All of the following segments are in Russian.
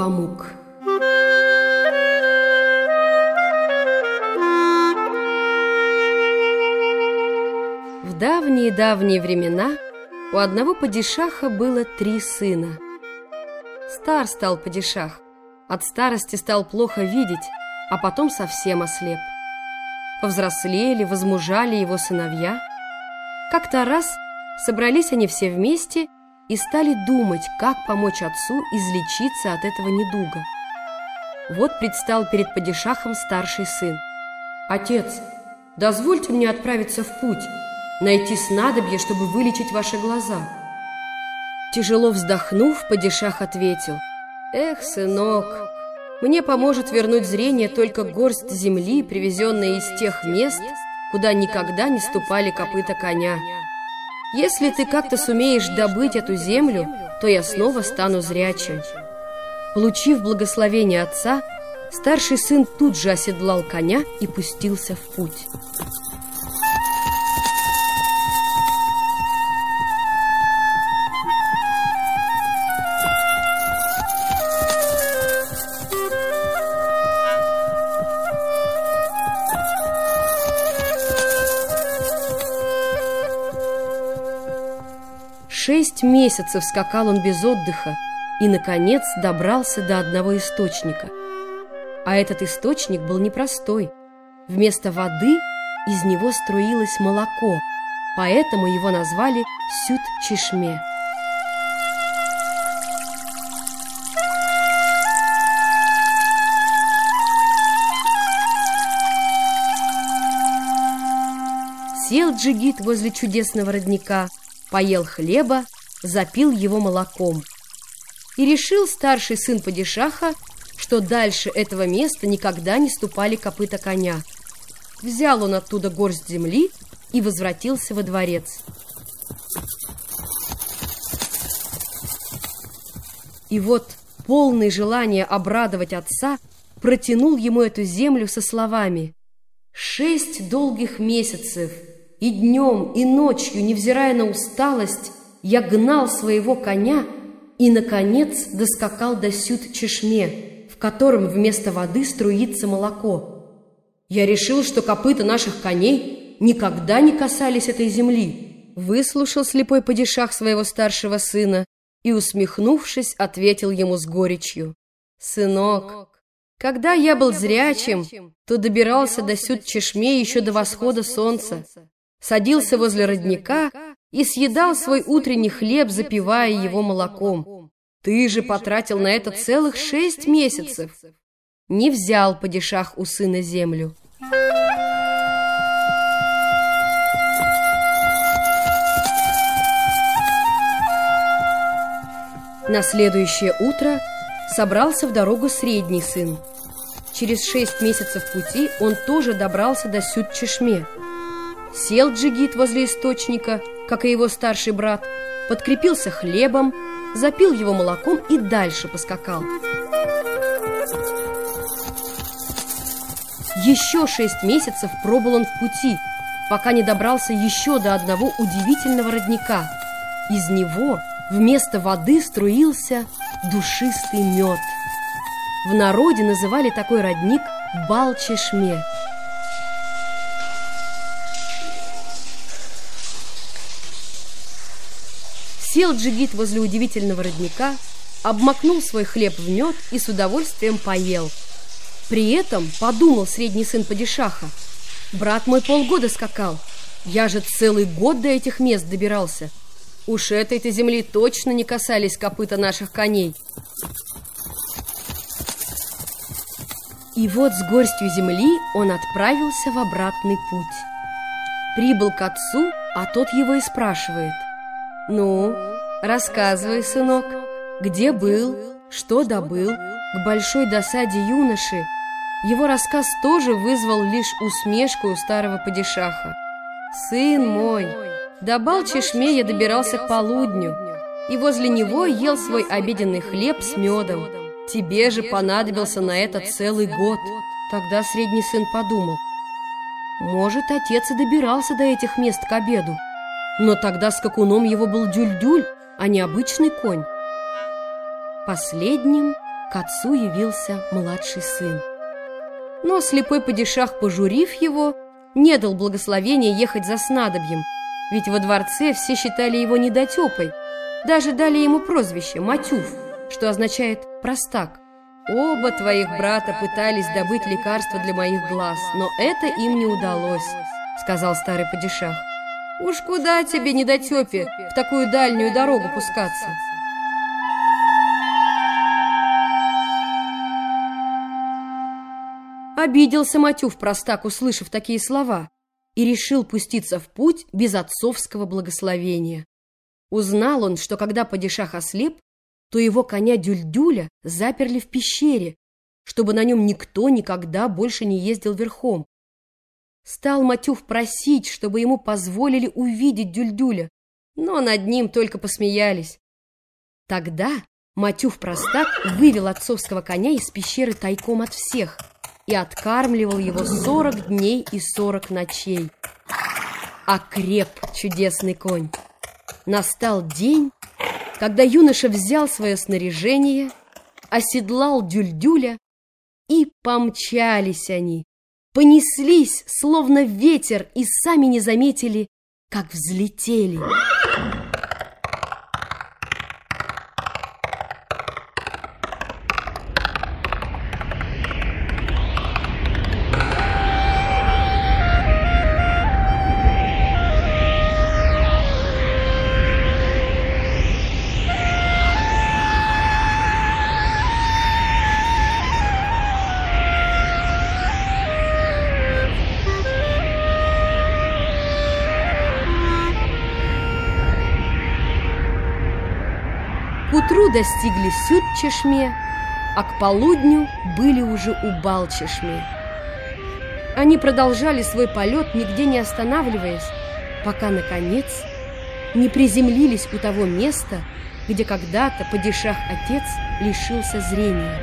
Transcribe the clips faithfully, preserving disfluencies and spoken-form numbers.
Непомук. В давние-давние времена у одного падишаха было три сына. Стар стал падишах, от старости стал плохо видеть, а потом совсем ослеп. Повзрослели, возмужали его сыновья. Как-то раз собрались они все вместе и стали думать, как помочь отцу излечиться от этого недуга. Вот предстал перед падишахом старший сын. «Отец, дозвольте мне отправиться в путь, найти снадобье, чтобы вылечить ваши глаза». Тяжело вздохнув, падишах ответил: «Эх, сынок, мне поможет вернуть зрение только горсть земли, привезенная из тех мест, куда никогда не ступали копыта коня. Если ты как-то сумеешь добыть эту землю, то я снова стану зрячим». Получив благословение отца, старший сын тут же оседлал коня и пустился в путь. Шесть месяцев скакал он без отдыха и, наконец, добрался до одного источника. А этот источник был непростой. Вместо воды из него струилось молоко, поэтому его назвали Сют-Чешме. Сел джигит возле чудесного родника, поел хлеба, запил его молоком. И решил старший сын падишаха, что дальше этого места никогда не ступали копыта коня. Взял он оттуда горсть земли и возвратился во дворец. И вот, полный желания обрадовать отца, протянул ему эту землю со словами: «Шесть долгих месяцев и днем, и ночью, невзирая на усталость, я гнал своего коня и, наконец, доскакал до Сют-Чешме, в котором вместо воды струится молоко. Я решил, что копыта наших коней никогда не касались этой земли». Выслушал слепой падишах своего старшего сына и, усмехнувшись, ответил ему с горечью: «Сынок, когда я был зрячим, то добирался до Сют-Чешме еще до восхода солнца, садился возле родника и съедал свой утренний хлеб, запивая его молоком. Ты же потратил на это целых шесть месяцев». Не взял падишах у сына землю. На следующее утро собрался в дорогу средний сын. Через шесть месяцев пути он тоже добрался до Сют-Чешме. Сел джигит возле источника, как и его старший брат, подкрепился хлебом, запил его молоком и дальше поскакал. Еще шесть месяцев пробыл он в пути, пока не добрался еще до одного удивительного родника. Из него вместо воды струился душистый мед. В народе называли такой родник Бал-Чешме. Сел джигит возле удивительного родника, обмакнул свой хлеб в мед и с удовольствием поел. При этом подумал средний сын падишаха: «Брат мой полгода скакал, я же целый год до этих мест добирался. Уж этой-то земли точно не касались копыта наших коней». И вот с горстью земли он отправился в обратный путь. Прибыл к отцу, а тот его и спрашивает: «Ну, рассказывай, сынок, где был, что добыл?» К большой досаде юноши его рассказ тоже вызвал лишь усмешку у старого падишаха. «Сын мой, до Бал-Чешме я добирался к полудню, и возле него ел свой обеденный хлеб с медом. Тебе же понадобился на это целый год». Тогда средний сын подумал: может, отец и добирался до этих мест к обеду, но тогда скакуном его был Дюль-Дюль, а не обычный конь. Последним к отцу явился младший сын. Но слепой падишах, пожурив его, не дал благословения ехать за снадобьем, ведь во дворце все считали его недотепой, даже дали ему прозвище Матюф, что означает «простак». Оба твоих брата пытались добыть лекарство для моих глаз, но это им не удалось, сказал старый падишах. Уж куда тебе, недотепе, в такую дальнюю дорогу пускаться? Обиделся Матюф простак, услышав такие слова, и решил пуститься в путь без отцовского благословения. Узнал он, что когда падишах ослеп, то его коня Дюльдюля заперли в пещере, чтобы на нем никто никогда больше не ездил верхом. Стал Матюф просить, чтобы ему позволили увидеть Дюльдюля, но над ним только посмеялись. Тогда Матюф простак вывел отцовского коня из пещеры тайком от всех и откармливал его сорок дней и сорок ночей. Окреп чудесный конь. Настал день, когда юноша взял свое снаряжение, оседлал Дюльдюля, и помчались они, понеслись, словно ветер, и сами не заметили, как взлетели. К утру достигли Сют-Чешме, а к полудню были уже у Бал-Чешме. Они продолжали свой полет, нигде не останавливаясь, пока, наконец, не приземлились у того места, где когда-то падишах-отец лишился зрения.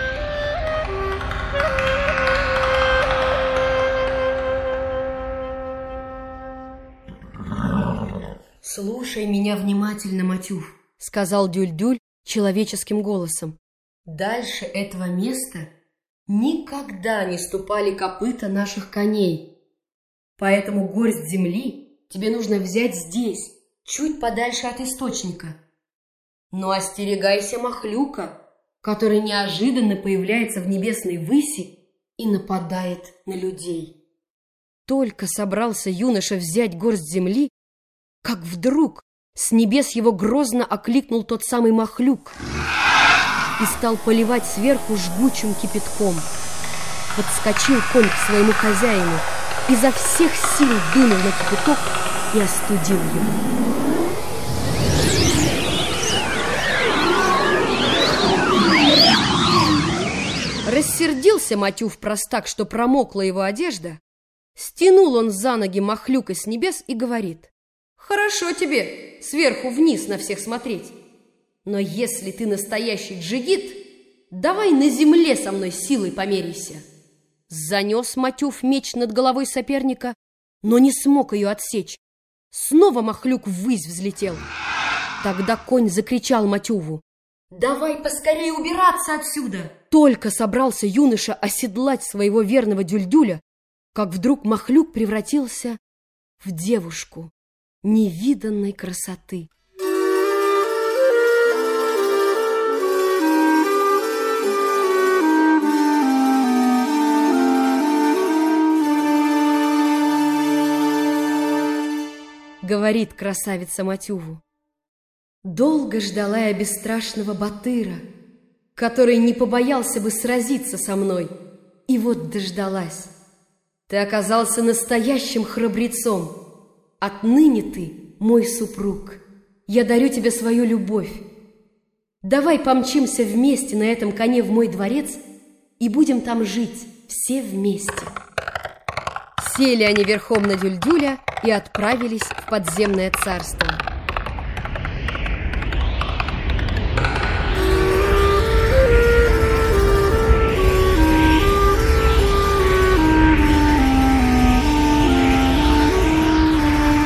«Слушай меня внимательно, Матюф», — сказал Дюльдюль человеческим голосом. «Дальше этого места никогда не ступали копыта наших коней. Поэтому горсть земли тебе нужно взять здесь, чуть подальше от источника. Но остерегайся махлюка, который неожиданно появляется в небесной выси и нападает на людей». Только собрался юноша взять горсть земли, как вдруг с небес его грозно окликнул тот самый махлюк и стал поливать сверху жгучим кипятком. Подскочил конь к своему хозяину, изо всех сил дунул на кипяток и остудил его. Рассердился Матюф простак, что промокла его одежда, стянул он за ноги махлюка с небес и говорит: «Хорошо тебе сверху вниз на всех смотреть, но если ты настоящий джигит, давай на земле со мной силой померяйся». Занес Матюф меч над головой соперника, но не смог ее отсечь. Снова махлюк ввысь взлетел. Тогда конь закричал Матюву: «Давай поскорее убираться отсюда!» Только собрался юноша оседлать своего верного Дюльдюля, как вдруг махлюк превратился в девушку невиданной красоты. Говорит красавица Матюву: «Долго ждала я бесстрашного Батыра, который не побоялся бы сразиться со мной, и вот дождалась. Ты оказался настоящим храбрецом. Отныне ты мой супруг. Я дарю тебе свою любовь. Давай помчимся вместе на этом коне в мой дворец и будем там жить все вместе». Сели они верхом на Дюльдюля и отправились в подземное царство.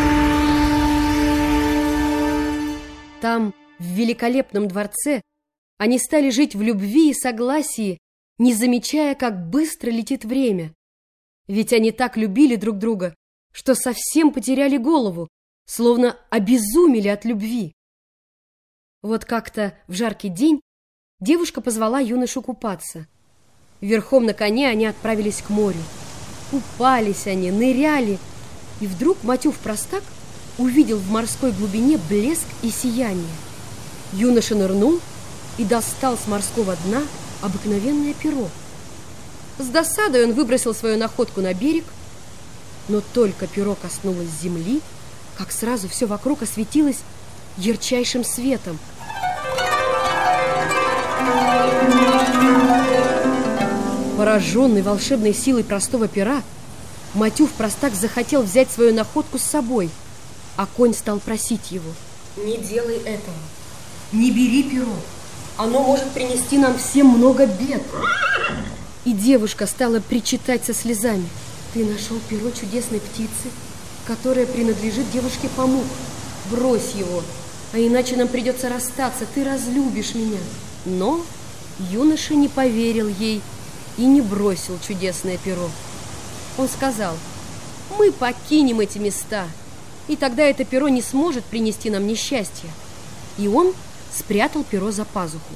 Там, в великолепном дворце, Они стали жить в любви и согласии, не замечая, как быстро летит время. Ведь они так любили друг друга, что совсем потеряли голову, словно обезумели от любви. Вот как-то в жаркий день девушка позвала юношу купаться. Верхом на коне они отправились к морю. Купались они, ныряли, и вдруг Матюв-простак увидел в морской глубине блеск и сияние. Юноша нырнул и достал с морского дна обыкновенное перо. С досадой он выбросил свою находку на берег, но только перо коснулось земли, как сразу все вокруг осветилось ярчайшим светом. Пораженный волшебной силой простого пера, Матюв-простак захотел взять свою находку с собой, а конь стал просить его: «Не делай этого, не бери перо, оно может принести нам всем много бед». И девушка стала причитать со слезами: «Ты нашел перо чудесной птицы, которая принадлежит девушке Памук. Брось его, а иначе нам придется расстаться, ты разлюбишь меня». Но юноша не поверил ей и не бросил чудесное перо. Он сказал: «Мы покинем эти места, и тогда это перо не сможет принести нам несчастья». И он спрятал перо за пазуху.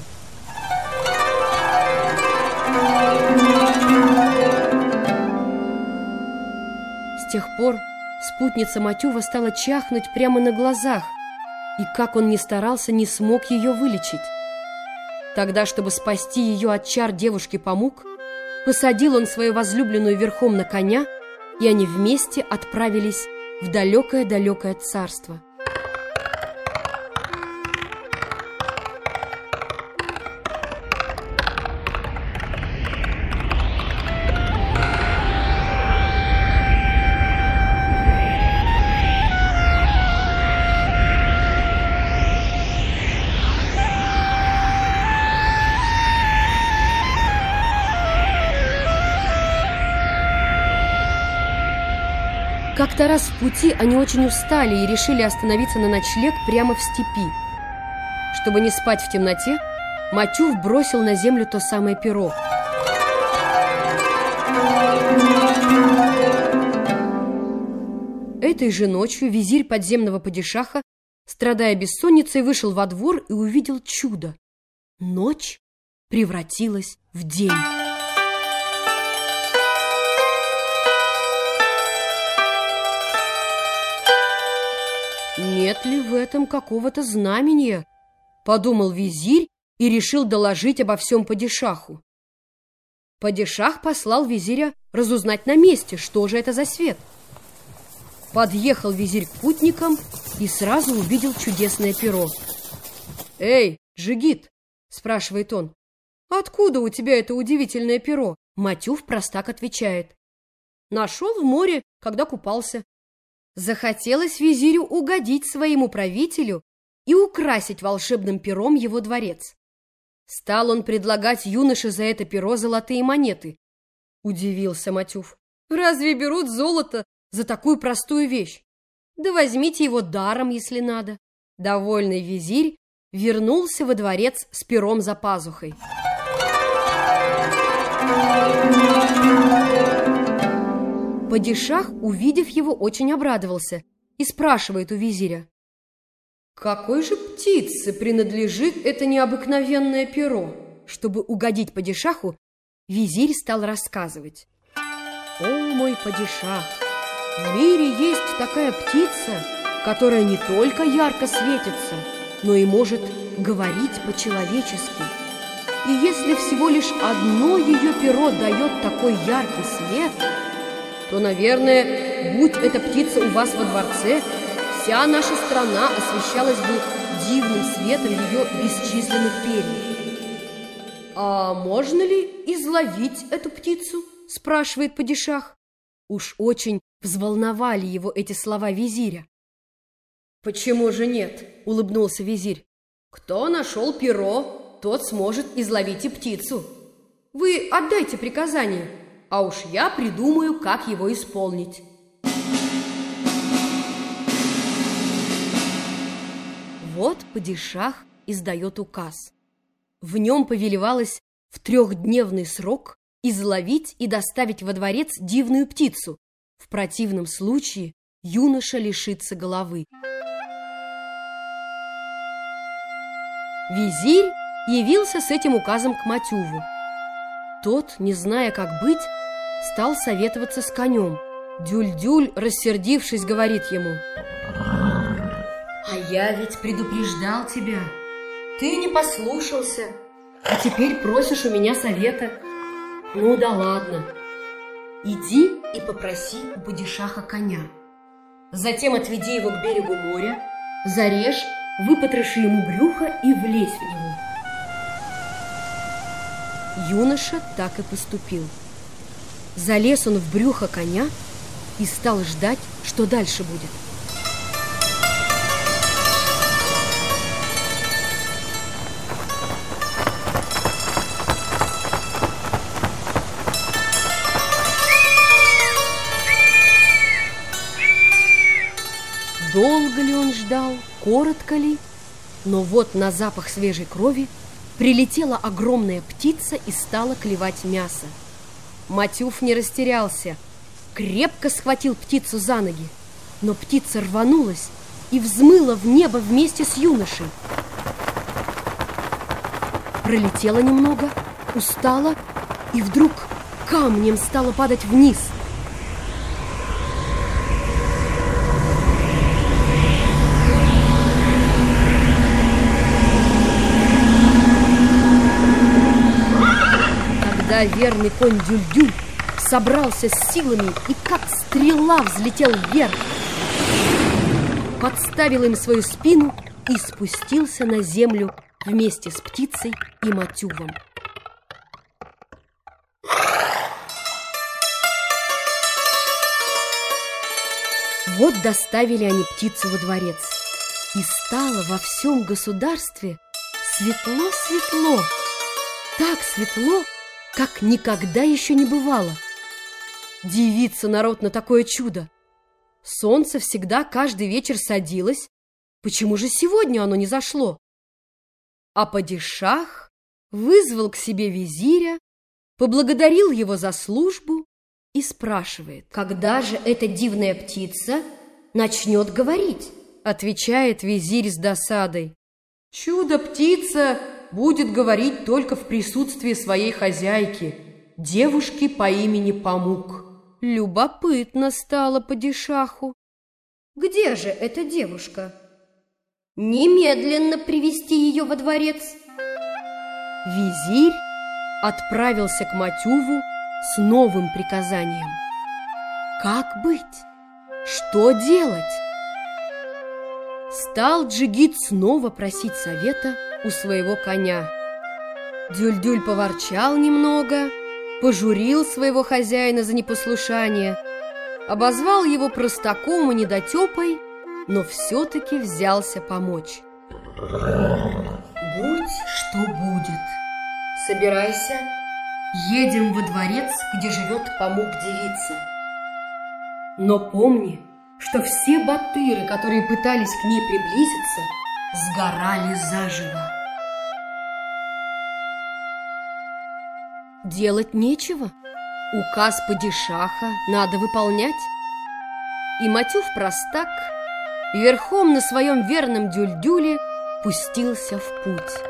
С тех пор спутница Матюва стала чахнуть прямо на глазах, и как он ни старался, не смог ее вылечить. Тогда, чтобы спасти ее от чар девушки Памук, посадил он свою возлюбленную верхом на коня, и они вместе отправились в далекое-далекое царство. Как-то раз в пути они очень устали и решили остановиться на ночлег прямо в степи. Чтобы не спать в темноте, Матюв бросил на землю то самое перо. Этой же ночью визирь подземного падишаха, страдая бессонницей, вышел во двор и увидел чудо. Ночь превратилась в день. «Нет ли в этом какого-то знамения?» — подумал визирь и решил доложить обо всем падишаху. Падишах послал визиря разузнать на месте, что же это за свет. Подъехал визирь к путникам и сразу увидел чудесное перо. «Эй, джигит!» — спрашивает он. «Откуда у тебя это удивительное перо?» Матюв-простак отвечает: «Нашел в море, когда купался». Захотелось визирю угодить своему правителю и украсить волшебным пером его дворец. Стал он предлагать юноше за это перо золотые монеты. Удивился Матюв: «Разве берут золото за такую простую вещь? Да возьмите его даром, если надо». Довольный визирь вернулся во дворец с пером за пазухой. Падишах, увидев его, очень обрадовался и спрашивает у визиря: «Какой же птице принадлежит это необыкновенное перо?» Чтобы угодить падишаху, визирь стал рассказывать: «О, мой падишах, в мире есть такая птица, которая не только ярко светится, но и может говорить по-человечески. И если всего лишь одно ее перо дает такой яркий свет, то, наверное, будь эта птица у вас во дворце, вся наша страна освещалась бы дивным светом ее бесчисленных перьев». «А можно ли изловить эту птицу?» – спрашивает падишах. Уж очень взволновали его эти слова визиря. «Почему же нет?» – улыбнулся визирь. «Кто нашел перо, тот сможет изловить и птицу. Вы отдайте приказание, а уж я придумаю, как его исполнить». Вот падишах издает указ. В нем повелевалось в трехдневный срок изловить и доставить во дворец дивную птицу. В противном случае юноша лишится головы. Визирь явился с этим указом к Матюву. Тот, не зная, как быть, стал советоваться с конем. Дюль-Дюль, рассердившись, говорит ему: «А я ведь предупреждал тебя. Ты не послушался, а теперь просишь у меня совета. Ну да ладно. Иди и попроси у падишаха коня. Затем отведи его к берегу моря, зарежь, выпотроши ему брюхо и влезь в него». Юноша так и поступил. Залез он в брюхо коня и стал ждать, что дальше будет. Долго ли он ждал, коротко ли, но вот на запах свежей крови прилетела огромная птица и стала клевать мясо. Матюв не растерялся, крепко схватил птицу за ноги, но птица рванулась и взмыла в небо вместе с юношей. Пролетела немного, устала и вдруг камнем стала падать вниз. Тогда верный конь Дюль-Дюль собрался с силами и как стрела взлетел вверх, подставил им свою спину и спустился на землю вместе с птицей и Матювом. Вот доставили они птицу во дворец, и стало во всем государстве светло-светло, так светло, как никогда еще не бывало. Дивится народ на такое чудо. Солнце всегда каждый вечер садилось. Почему же сегодня оно не зашло? А падишах вызвал к себе визиря, поблагодарил его за службу и спрашивает: «Когда же эта дивная птица начнет говорить?» Отвечает визирь с досадой: «Чудо-птица будет говорить только в присутствии своей хозяйки, девушки по имени Памук». Любопытно стало падишаху. «Где же эта девушка? Немедленно привести ее во дворец». Визирь отправился к Матюву с новым приказанием. Как быть? Что делать? Стал джигит снова просить совета у своего коня. Дюль-Дюль поворчал немного, пожурил своего хозяина за непослушание, обозвал его простаком и недотепой, но все-таки взялся помочь. «Будь что будет. Собирайся, едем во дворец, где живет Памук-девица. Но помни, что все батыры, которые пытались к ней приблизиться, сгорали заживо». Делать нечего. Указ падишаха надо выполнять. И Матюв-простак верхом на своем верном Дюль-Дюле пустился в путь.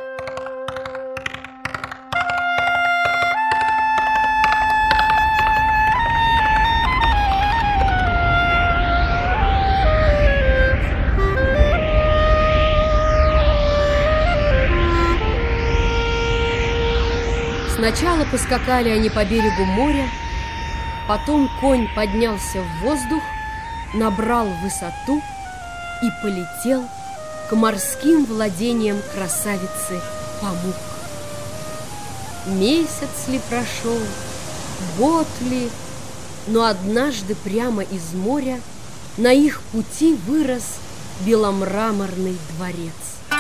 Сначала поскакали они по берегу моря, потом конь поднялся в воздух, набрал высоту и полетел к морским владениям красавицы Памук. Месяц ли прошел, год ли, но однажды прямо из моря на их пути вырос беломраморный дворец.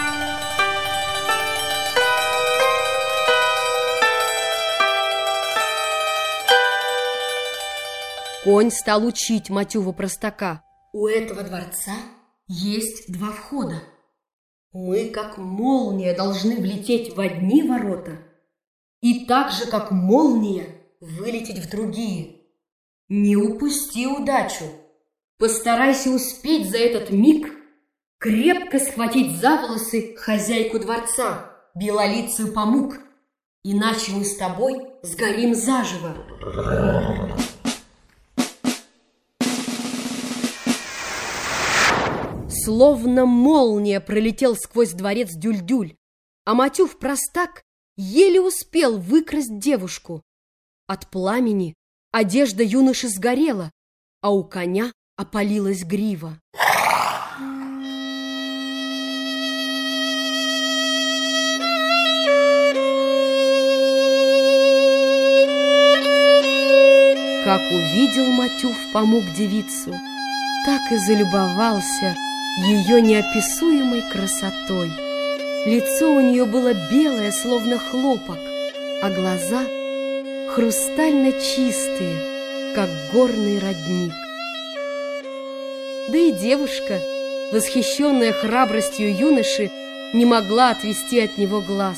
Конь стал учить Матюва-простака: «У этого дворца есть два входа. Мы, как молния, должны влететь в одни ворота и так же, как молния, вылететь в другие. Не упусти удачу. Постарайся успеть за этот миг крепко схватить за волосы хозяйку дворца, белолицую Памук, иначе мы с тобой сгорим заживо. Словно молния пролетел сквозь дворец Дюльдюль, а Матюв-простак еле успел выкрасть девушку. От пламени одежда юноши сгорела, а у коня опалилась грива. Как увидел Матюв-Памук девицу, так и залюбовался ее неописуемой красотой. Лицо у нее было белое, словно хлопок, а глаза хрустально чистые, как горный родник. Да и девушка, восхищенная храбростью юноши, не могла отвести от него глаз.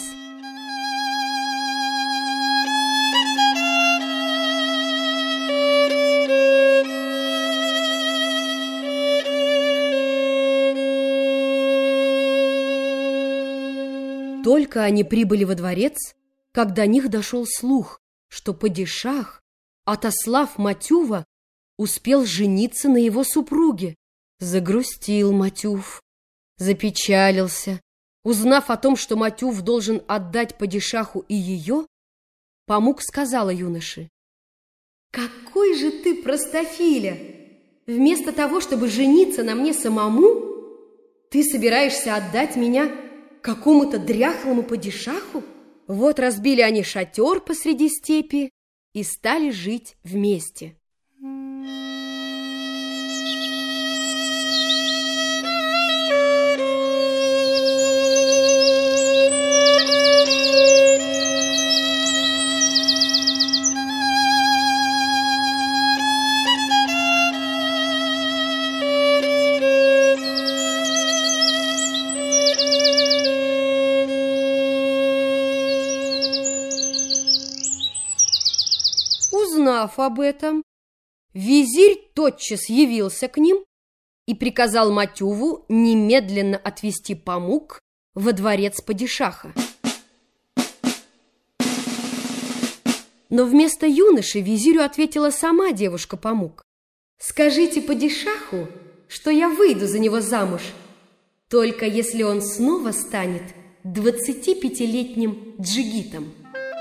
Только они прибыли во дворец, как до них дошел слух, что падишах, отослав Матюва, успел жениться на его супруге. Загрустил Матюв, запечалился. Узнав о том, что Матюв должен отдать падишаху и ее, Памук сказала юноше: «Какой же ты простофиля! Вместо того, чтобы жениться на мне самому, ты собираешься отдать меня какому-то дряхлому падишаху?» Вот разбили они шатер посреди степи и стали жить вместе. Узнав об этом, визирь тотчас явился к ним и приказал Матюву немедленно отвести Памук во дворец падишаха. Но вместо юноши визирю ответила сама девушка Памук: «Скажите падишаху, что я выйду за него замуж, только если он снова станет двадцатипятилетним джигитом».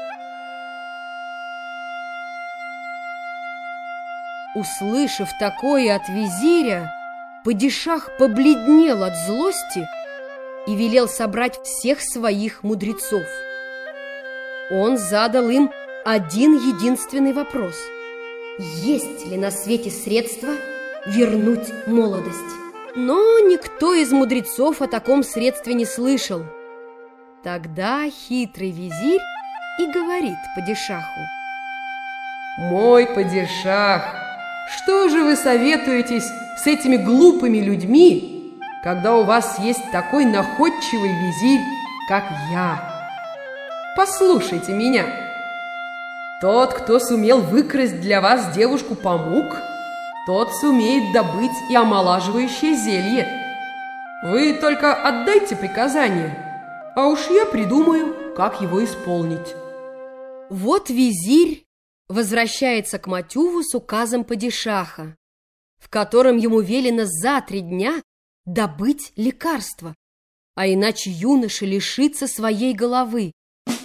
Услышав такое от визиря, падишах побледнел от злости и велел собрать всех своих мудрецов. Он задал им один единственный вопрос: есть ли на свете средства вернуть молодость? Но никто из мудрецов о таком средстве не слышал. Тогда хитрый визирь и говорит падишаху: «Мой падишах, что же вы советуетесь с этими глупыми людьми, когда у вас есть такой находчивый визирь, как я? Послушайте меня. Тот, кто сумел выкрасть для вас девушку Памук, тот сумеет добыть и омолаживающее зелье. Вы только отдайте приказание, а уж я придумаю, как его исполнить». Вот визирь возвращается к Матюву с указом падишаха, в котором ему велено за три дня добыть лекарство, а иначе юноша лишится своей головы.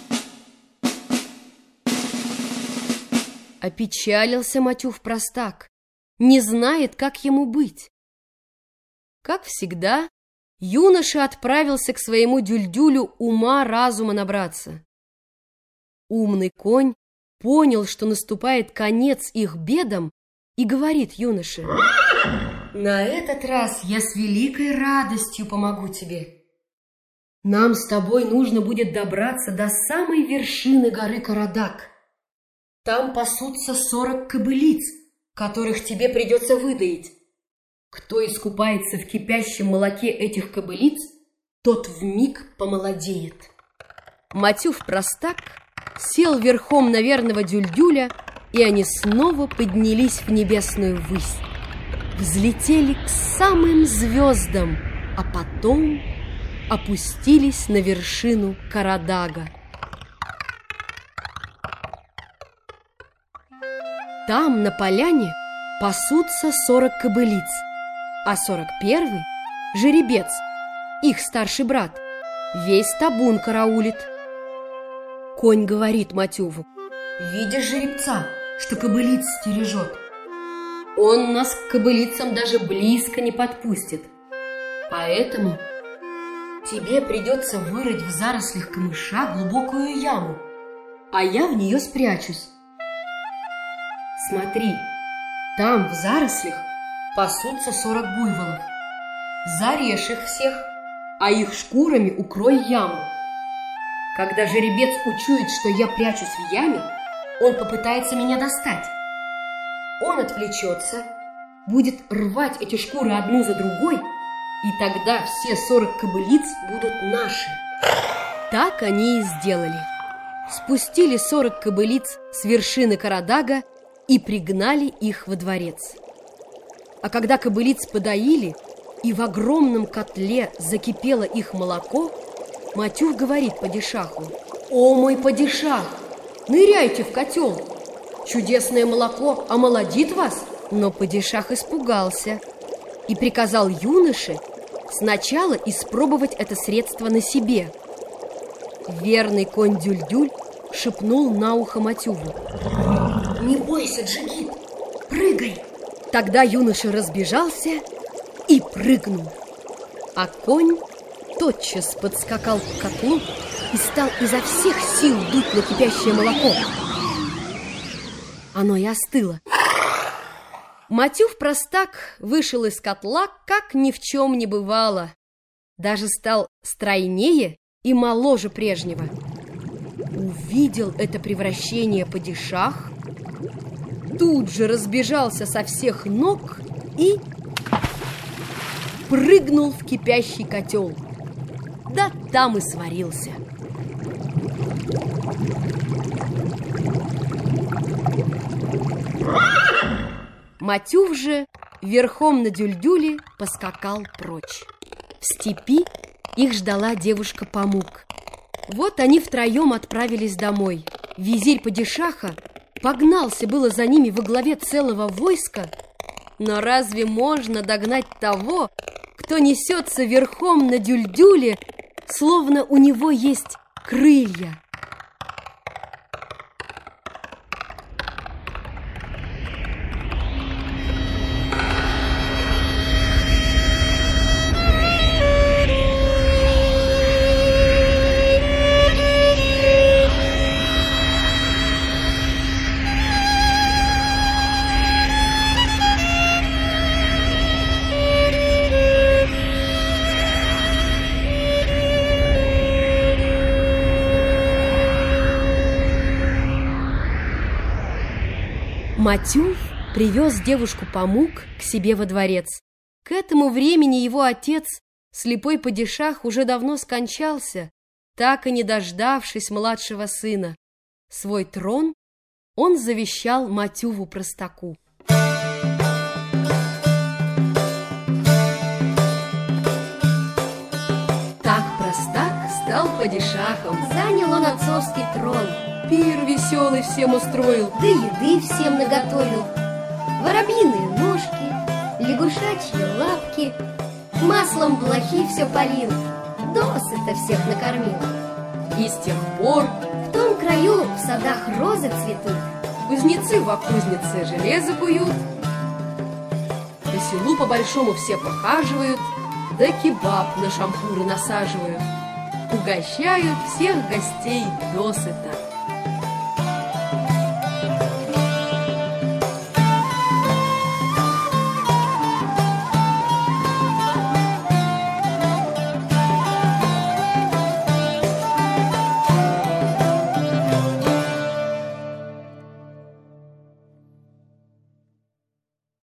Опечалился Матюв-простак, не знает, как ему быть. Как всегда, юноша отправился к своему Дюльдюлю ума разума набраться. Умный конь понял, что наступает конец их бедам, и говорит юноше: «На этот раз я с великой радостью помогу тебе. Нам с тобой нужно будет добраться до самой вершины горы Карадак. Там пасутся сорок кобылиц, которых тебе придется выдоить. Кто искупается в кипящем молоке этих кобылиц, тот вмиг помолодеет. Матюв-простак сел верхом на верного Дюльдюля, и они снова поднялись в небесную высь, взлетели к самым звездам, а потом опустились на вершину Карадага. Там, на поляне, пасутся сорок кобылиц, а сорок первый — жеребец, их старший брат, весь табун караулит. Конь говорит Матюву: «Видишь жеребца, что кобылиц стережет? Он нас к кобылицам даже близко не подпустит. Поэтому тебе придется вырыть в зарослях камыша глубокую яму, а я в нее спрячусь. Смотри, там в зарослях пасутся сорок буйволов. Зарежь их всех, а их шкурами укрой яму. Когда жеребец учует, что я прячусь в яме, он попытается меня достать. Он отвлечется, будет рвать эти шкуры одну за другой, и тогда все сорок кобылиц будут наши». Так они и сделали. Спустили сорок кобылиц с вершины Карадага и пригнали их во дворец. А когда кобылиц подоили, и в огромном котле закипело их молоко, Матюв говорит падишаху: «О, мой падишах, ныряйте в котел! Чудесное молоко омолодит вас!» Но падишах испугался и приказал юноше сначала испробовать это средство на себе. Верный конь Дюльдюль шепнул на ухо Матюву: «Не бойся, Джигит, прыгай!» Тогда юноша разбежался и прыгнул, а конь тотчас подскакал к котлу и стал изо всех сил дуть на кипящее молоко. Оно и остыло. Матюв-простак вышел из котла, как ни в чем не бывало. Даже стал стройнее и моложе прежнего. Увидел это превращение падишах, тут же разбежался со всех ног и прыгнул в кипящий котел. Да там и сварился. Матюв же верхом на Дюльдюле поскакал прочь. В степи их ждала девушка Памук. Вот они втроем отправились домой. Визирь падишаха погнался было за ними во главе целого войска, но разве можно догнать того, кто несется верхом на Дюльдюле, словно у него есть крылья? Матюв привез девушку Памук к себе во дворец. К этому времени его отец, слепой падишах, уже давно скончался, так и не дождавшись младшего сына. Свой трон он завещал Матюву-простаку. Так простак стал падишахом. Занял он отцовский трон. Пир веселый всем устроил, да еды всем наготовил. Воробьиные ножки, лягушачьи лапки, маслом блохи все полил, досыта всех накормил. И с тех пор в том краю в садах розы цветут, кузнецы во кузнице железо куют, по селу по-большому все похаживают, да кебаб на шампуры насаживают, угощают всех гостей досыта.